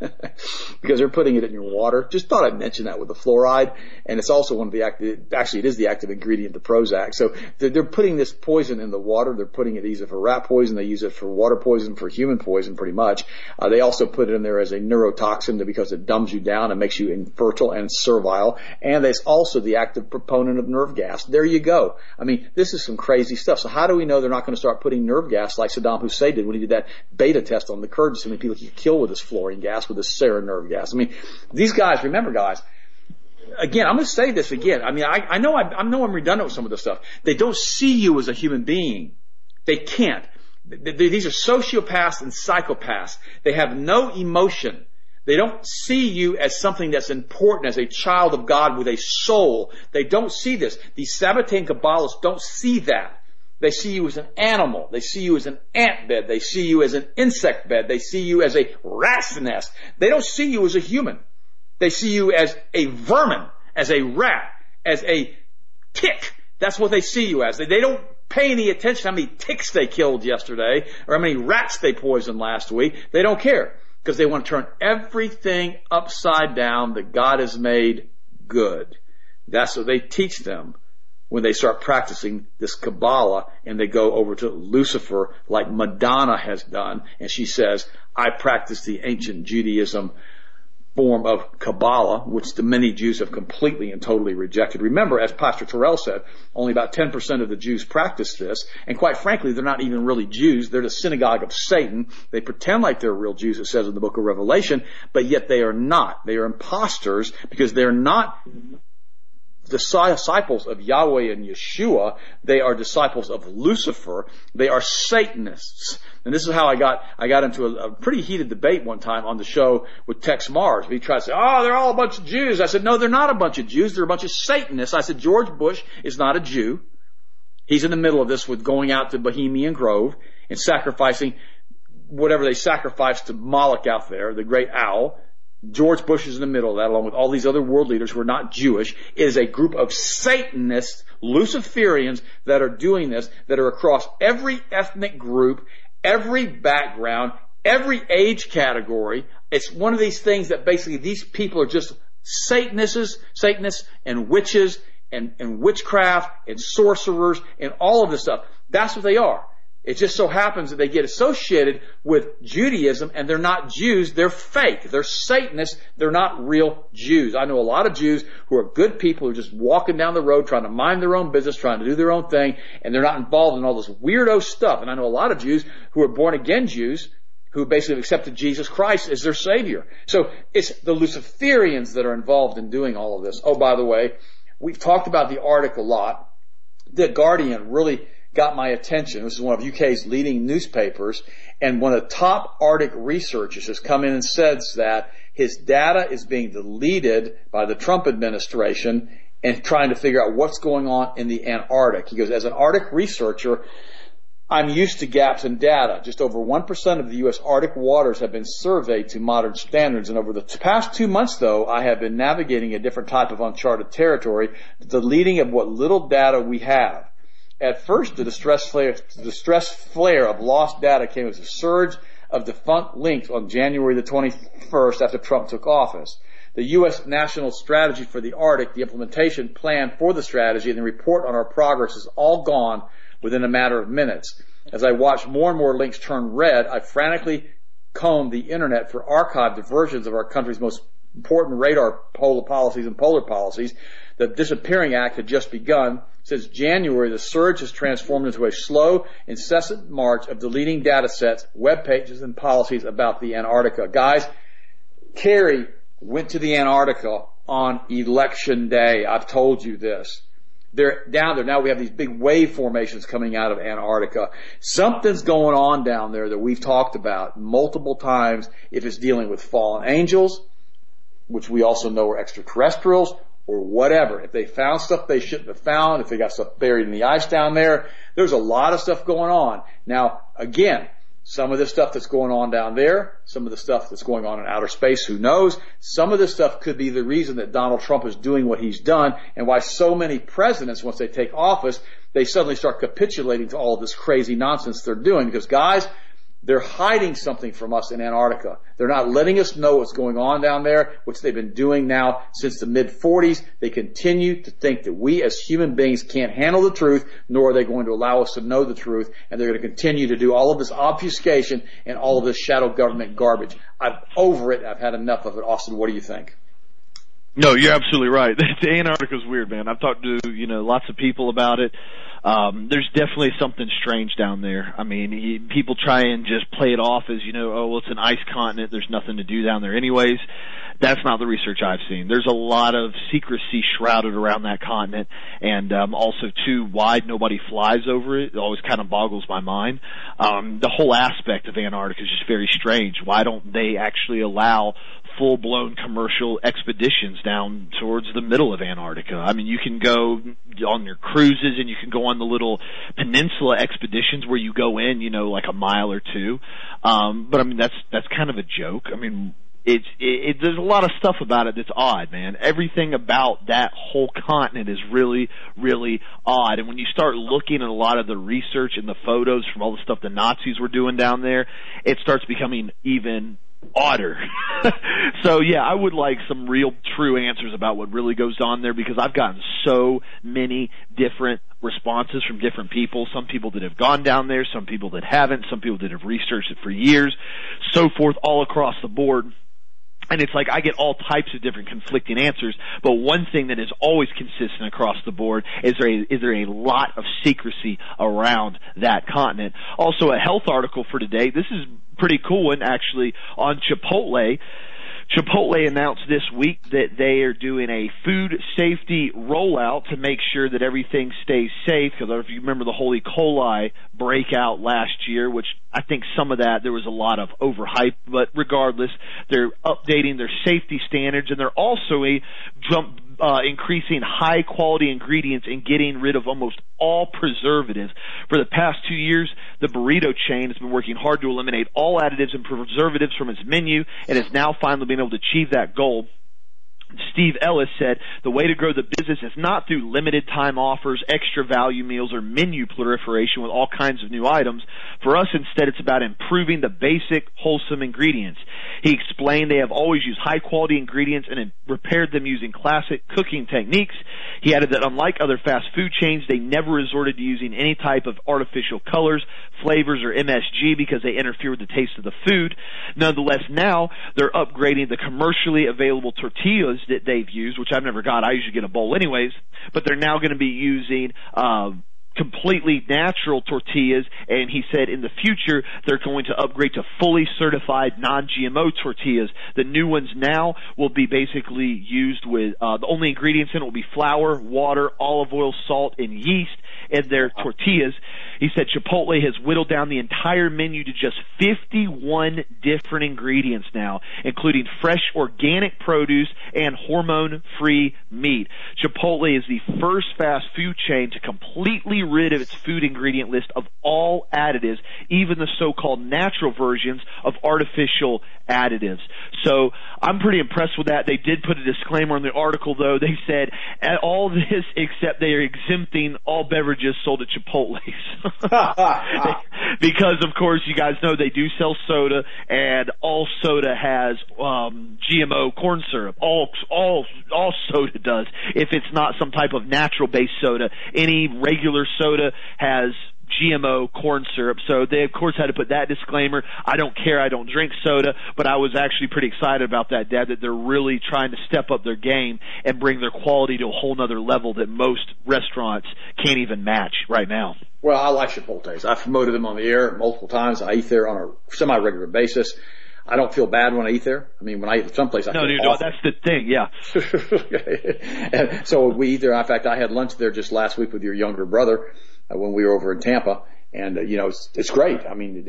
Because they're putting it in your water. Just thought I'd mention that with the fluoride. And it's also one of the it is the active ingredient of Prozac. So they're putting this poison in the water. They're putting it either for rat poison, they use it for water poison, for human poison pretty much. They also put it in there as a neurotoxin because it dumbs you down and makes you infertile and servile. And there's also the active proponent of nerve gas. There you go. I mean, this is some crazy stuff. So how do we know they're not going to start putting nerve gas like Saddam Hussein did when he did that beta test on the Kurds? How many people he could kill with this fluorine gas, with this sarin nerve gas? I mean, these guys, remember guys, again, I'm going to say this again. I mean, I know I'm redundant with some of this stuff. They don't see you as a human being. They can't. These are sociopaths and psychopaths. They have no emotion. They don't see you as something that's important, as a child of God with a soul. They don't see this. These Sabbatean Kabbalists don't see that. They see you as an animal. They see you as an ant bed. They see you as an insect bed. They see you as a rat's nest. They don't see you as a human. They see you as a vermin, as a rat, as a tick. That's what they see you as. They don't pay any attention how many ticks they killed yesterday or how many rats they poisoned last week. They don't care because they want to turn everything upside down that God has made good. That's what they teach them when they start practicing this Kabbalah and they go over to Lucifer like Madonna has done. And she says, I practice the ancient Judaism form of Kabbalah, which the many Jews have completely and totally rejected. Remember, as Pastor Terrell said, only about 10% of the Jews practice this. And quite frankly, they're not even really Jews. They're the synagogue of Satan. They pretend like they're real Jews, it says in the book of Revelation, but yet they are not. They are imposters because they're not disciples of Yahweh and Yeshua. They are disciples of Lucifer. They are Satanists. And this is how I got into a pretty heated debate one time on the show with Tex Mars. He tried to say, they're all a bunch of Jews. I said, no, they're not a bunch of Jews. They're a bunch of Satanists. I said, George Bush is not a Jew. He's in the middle of this with going out to Bohemian Grove and sacrificing whatever they sacrificed to Moloch out there, the great owl. George Bush is in the middle of that, along with all these other world leaders who are not Jewish. It is a group of Satanists, Luciferians, that are doing this, that are across every ethnic group, every background, every age category. It's one of these things that basically these people are just Satanists and witches and witchcraft and sorcerers and all of this stuff. That's what they are. It just so happens that they get associated with Judaism and they're not Jews, they're fake. They're Satanists, they're not real Jews. I know a lot of Jews who are good people who are just walking down the road trying to mind their own business, trying to do their own thing, and they're not involved in all this weirdo stuff. And I know a lot of Jews who are born again Jews who basically have accepted Jesus Christ as their Savior. So it's the Luciferians that are involved in doing all of this. Oh, by the way, we've talked about the Arctic a lot. The Guardian really got my attention. This is one of UK's leading newspapers, and one of the top Arctic researchers has come in and says that his data is being deleted by the Trump administration and trying to figure out what's going on in the Antarctic. He goes, as an Arctic researcher, I'm used to gaps in data. Just over 1% of the U.S. Arctic waters have been surveyed to modern standards. And over the past 2 months, though, I have been navigating a different type of uncharted territory, the deleting of what little data we have. At first, the distress flare of lost data came as a surge of defunct links on January the 21st after Trump took office. The U.S. National Strategy for the Arctic, the implementation plan for the strategy, and the report on our progress is all gone within a matter of minutes. As I watch more and more links turn red, I frantically comb the internet for archived versions of our country's most important radar polar policies and polar policies. The Disappearing Act had just begun. Since January, the surge has transformed into a slow, incessant march of deleting data sets, web pages, and policies about the Antarctica. Guys, Kerry went to the Antarctica on Election Day. I've told you this. They're down there. Now we have these big wave formations coming out of Antarctica. Something's going on down there that we've talked about multiple times if it's dealing with fallen angels, which we also know are extraterrestrials, or whatever. If they found stuff they shouldn't have found, if they got stuff buried in the ice down there, there's a lot of stuff going on. Now, again, some of the stuff that's going on down there, some of the stuff that's going on in outer space, who knows? Some of this stuff could be the reason that Donald Trump is doing what he's done, and why so many presidents, once they take office, they suddenly start capitulating to all of this crazy nonsense they're doing. Because, guys, they're hiding something from us in Antarctica. They're not letting us know what's going on down there, which they've been doing now since the mid-40s. They continue to think that we as human beings can't handle the truth, nor are they going to allow us to know the truth, and they're going to continue to do all of this obfuscation and all of this shadow government garbage. I'm over it. I've had enough of it. Austin, what do you think? No, you're absolutely right. The Antarctica's weird, man. I've talked to, lots of people about it. There's definitely something strange down there. I mean, people try and just play it off as, it's an ice continent. There's nothing to do down there anyways. That's not the research I've seen. There's a lot of secrecy shrouded around that continent, and also, too, why nobody flies over it. It always kind of boggles my mind. The whole aspect of Antarctica is just very strange. Why don't they actually allow full-blown commercial expeditions down towards the middle of Antarctica? I mean, you can go on your cruises and you can go on the little peninsula expeditions where you go in, like a mile or two. But I mean, that's kind of a joke. I mean, there's a lot of stuff about it that's odd, man. Everything about that whole continent is really, really odd. And when you start looking at a lot of the research and the photos from all the stuff the Nazis were doing down there, it starts becoming even odder. So yeah, I would like some real true answers about what really goes on there, because I've gotten so many different responses from different people. Some people that have gone down there, some people that haven't, some people that have researched it for years, so forth, all across the board. And it's like I get all types of different conflicting answers, but one thing that is always consistent across the board is there a lot of secrecy around that continent. Also, a health article for today. This is pretty cool one, actually, on Chipotle. Chipotle announced this week that they are doing a food safety rollout to make sure that everything stays safe, because if you remember the whole E. coli breakout last year, which I think some of that, there was a lot of overhype, but regardless, they're updating their safety standards, and they're also increasing high-quality ingredients and getting rid of almost all preservatives. For the past 2 years, the burrito chain has been working hard to eliminate all additives and preservatives from its menu, and is now finally being able to achieve that goal. Steve Ellis said, the way to grow the business is not through limited time offers, extra value meals, or menu proliferation with all kinds of new items. For us, instead, it's about improving the basic, wholesome ingredients. He explained they have always used high-quality ingredients and prepared them using classic cooking techniques. He added that unlike other fast food chains, they never resorted to using any type of artificial colors, flavors, or MSG because they interfere with the taste of the food. Nonetheless, now they're upgrading the commercially available tortillas that they've used, which I've never got. I usually get a bowl anyways, but they're now going to be using completely natural tortillas, and he said in the future they're going to upgrade to fully certified non-GMO tortillas. The new ones now will be basically used with the only ingredients in it will be flour, water, olive oil, salt, and yeast in their tortillas. He said Chipotle has whittled down the entire menu to just 51 different ingredients now, including fresh organic produce and hormone-free meat. Chipotle is the first fast food chain to completely rid of its food ingredient list of all additives, even the so-called natural versions of artificial additives. So I'm pretty impressed with that. They did put a disclaimer in the article, though. They said all this except they are exempting all beverages beverages sold at Chipotle's. Because, of course, you guys know they do sell soda, and all soda has GMO corn syrup. All soda does. If it's not some type of natural-based soda, any regular soda has GMO corn syrup. So they, of course, had to put that disclaimer. I don't care. I don't drink soda. But I was actually pretty excited about that, Dad, that they're really trying to step up their game and bring their quality to a whole nother level that most restaurants can't even match right now. Well, I like Chipotle's. I've promoted them on the air multiple times. I eat there on a semi-regular basis. I don't feel bad when I eat there. I mean, when I eat someplace, I feel awful. That's the thing, yeah. And so we eat there. In fact, I had lunch there just last week with your younger brother when we were over in Tampa. And, it's great. I mean,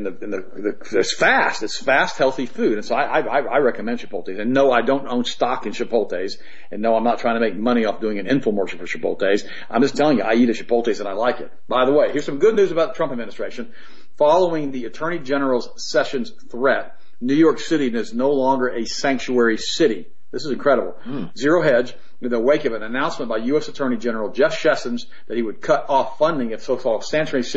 it's fast, healthy food. And so I recommend Chipotle's. And no, I don't own stock in Chipotle's. And no, I'm not trying to make money off doing an infomercial for Chipotle's. I'm just telling you, I eat at Chipotle's and I like it. By the way, here's some good news about the Trump administration. Following the Attorney General's Sessions threat, New York City is no longer a sanctuary city. This is incredible. Zero hedge. In the wake of an announcement by U.S. Attorney General Jeff Sessions that he would cut off funding if so-called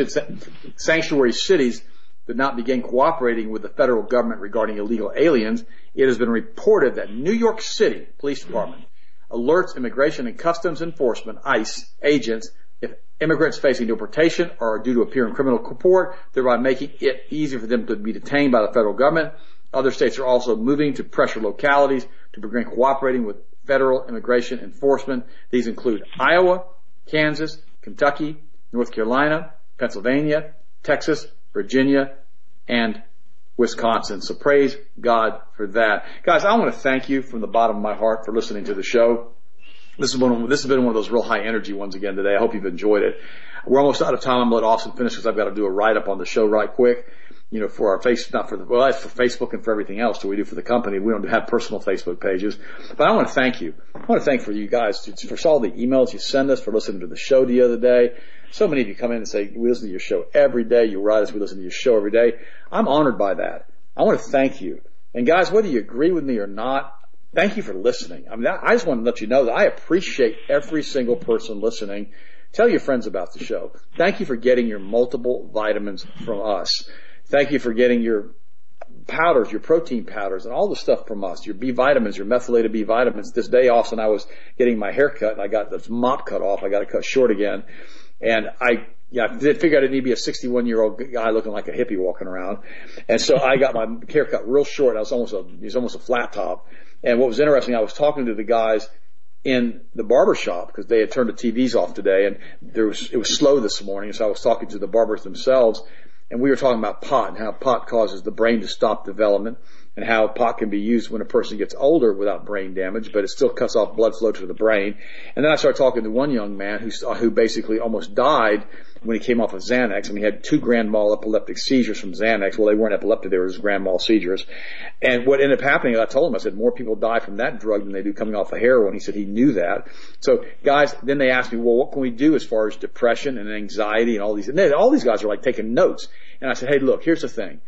sanctuary cities did not begin cooperating with the federal government regarding illegal aliens, it has been reported that New York City Police Department alerts Immigration and Customs Enforcement, ICE, agents if immigrants facing deportation or are due to appear in criminal court, thereby making it easier for them to be detained by the federal government. Other states are also moving to pressure localities to begin cooperating with federal immigration enforcement. These include Iowa, Kansas, Kentucky, North Carolina, Pennsylvania, Texas, Virginia, and Wisconsin. So praise God for that. Guys, I want to thank you from the bottom of my heart for listening to the show. This has been one of those real high energy ones again today. I hope you've enjoyed it. We're almost out of time. I'm going to let Austin finish because I've got to do a write-up on the show right quick. For our that's for Facebook and for everything else that we do for the company. We don't have personal Facebook pages. But I want to thank you. I want to thank for you guys for all the emails you send us, for listening to the show the other day. So many of you come in and say, we listen to your show every day. You write us, we listen to your show every day. I'm honored by that. I want to thank you. And guys, whether you agree with me or not, thank you for listening. I mean, I just want to let you know that I appreciate every single person listening. Tell your friends about the show. Thank you for getting your multiple vitamins from us. Thank you for getting your powders, your protein powders, and all the stuff from us, your B vitamins, your methylated B vitamins. This day, Austin, I was getting my hair cut, and I got this mop cut off. I got it cut short again. And I figured I didn't need to be a 61-year-old guy looking like a hippie walking around. And so I got my hair cut real short. It was almost a flat top. And what was interesting, I was talking to the guys in the barber shop because they had turned the TVs off today, and it was slow this morning. So I was talking to the barbers themselves. And we were talking about pot and how pot causes the brain to stop development and how pot can be used when a person gets older without brain damage, but it still cuts off blood flow to the brain. And then I started talking to one young man who basically almost died when he came off of Xanax, and he had 2 grand mal epileptic seizures from Xanax. Well, they weren't epileptic, they were just grand mal seizures. And what ended up happening, I told him, I said, more people die from that drug than they do coming off of heroin. He said he knew that. So guys, then they asked me, well, what can we do as far as depression and anxiety and all these, and all these guys are like taking notes. And I said, hey, look, here's the thing.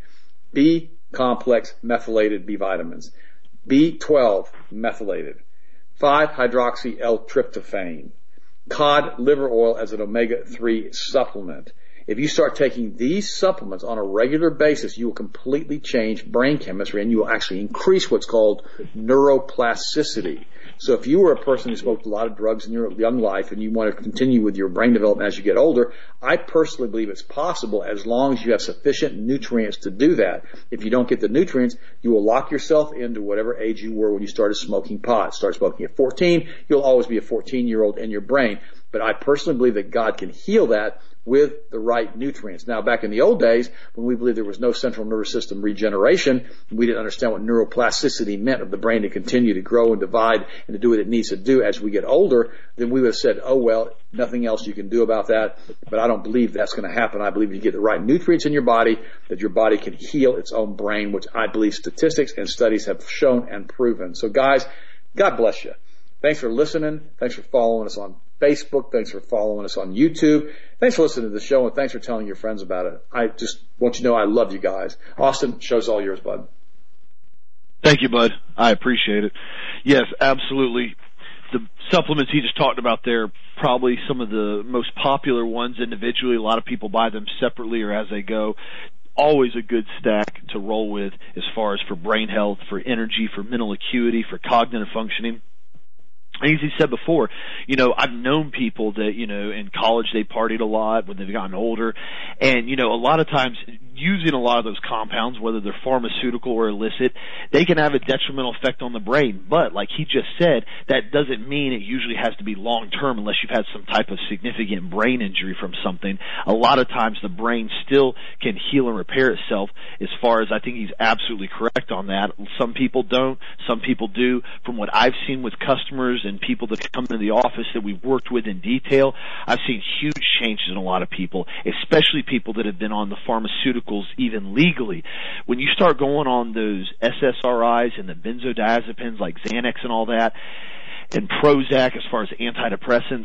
B complex methylated B vitamins. B12 methylated. 5-hydroxy L-tryptophan. Cod liver oil as an omega-3 supplement. If you start taking these supplements on a regular basis, you will completely change brain chemistry and you will actually increase what's called neuroplasticity. So if you were a person who smoked a lot of drugs in your young life and you want to continue with your brain development as you get older, I personally believe it's possible as long as you have sufficient nutrients to do that. If you don't get the nutrients, you will lock yourself into whatever age you were when you started smoking pot. Start smoking at 14, you'll always be a 14-year-old in your brain. But I personally believe that God can heal that with the right nutrients. Now, back in the old days, when we believed there was no central nervous system regeneration, we didn't understand what neuroplasticity meant of the brain to continue to grow and divide and to do what it needs to do as we get older, then we would have said, oh, well, nothing else you can do about that. But I don't believe that's going to happen. I believe you get the right nutrients in your body, that your body can heal its own brain, which I believe statistics and studies have shown and proven. So, guys, God bless you. Thanks for listening. Thanks for following us on Facebook. Thanks for following us on YouTube. Thanks for listening to the show, and thanks for telling your friends about it. I just want you to know I love you guys. Austin, show's all yours, bud. Thank you, bud. I appreciate it. Yes, absolutely. The supplements he just talked about there, probably some of the most popular ones individually. A lot of people buy them separately or as they go. Always a good stack to roll with as far as for brain health, for energy, for mental acuity, for cognitive functioning. As he said before, I've known people that, in college they partied a lot when they've gotten older. And, a lot of times using a lot of those compounds, whether they're pharmaceutical or illicit, they can have a detrimental effect on the brain. But like he just said, that doesn't mean it usually has to be long term unless you've had some type of significant brain injury from something. A lot of times the brain still can heal and repair itself. As far as I think he's absolutely correct on that. Some people don't, some people do. From what I've seen with customers and people that come into the office that we've worked with in detail, I've seen huge changes in a lot of people, especially people that have been on the pharmaceuticals even legally. When you start going on those SSRIs and the benzodiazepines like Xanax and all that, and Prozac as far as antidepressants,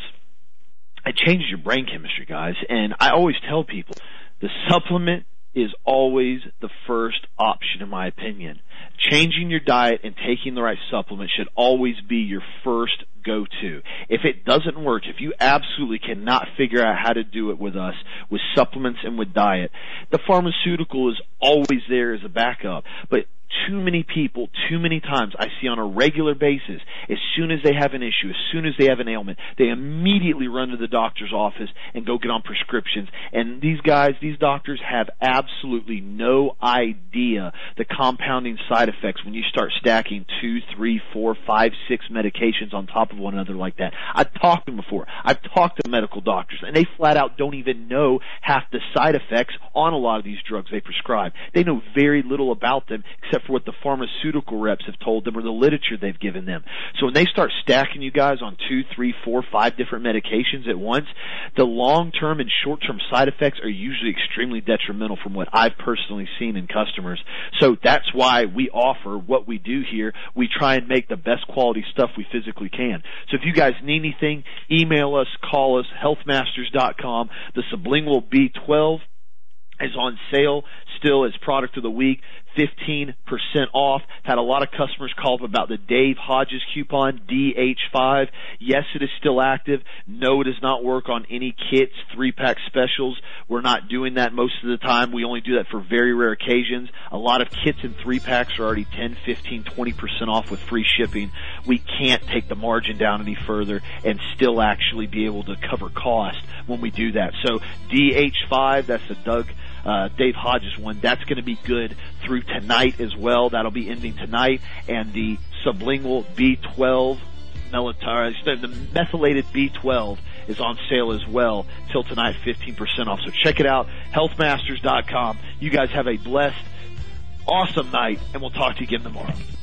it changes your brain chemistry, guys. And I always tell people, the supplement is always the first option, in my opinion. Changing your diet and taking the right supplement should always be your first go-to. If it doesn't work, if you absolutely cannot figure out how to do it with us, with supplements and with diet, the pharmaceutical is always there as a backup. But too many people, too many times, I see on a regular basis, as soon as they have an issue, as soon as they have an ailment, they immediately run to the doctor's office and go get on prescriptions. And these guys, these doctors have absolutely no idea the compounding side effects when you start stacking 2, 3, 4, 5, 6 medications on top of one another like that. I've talked to them before. I've talked to medical doctors, and they flat out don't even know half the side effects on a lot of these drugs they prescribe. They know very little about them except for what the pharmaceutical reps have told them or the literature they've given them. So when they start stacking you guys on 2, 3, 4, 5 different medications at once, the long-term and short-term side effects are usually extremely detrimental from what I've personally seen in customers. So that's why we offer what we do here. We try and make the best quality stuff we physically can. So if you guys need anything, email us, call us, healthmasters.com. The Sublingual B12 is on sale still as product of the week, 15% off. Had a lot of customers call up about the Dave Hodges coupon, DH5. Yes, it is still active. No, it does not work on any kits, 3-pack specials. We're not doing that most of the time. We only do that for very rare occasions. A lot of kits and 3-packs are already 10, 15, 20% off with free shipping. We can't take the margin down any further and still actually be able to cover cost when we do that. So DH5, that's the Dave Hodges one, that's going to be good through tonight as well. That'll be ending tonight. And the Sublingual B12, the methylated B12 is on sale as well till tonight, 15% off. So check it out, healthmasters.com. You guys have a blessed, awesome night, and we'll talk to you again tomorrow.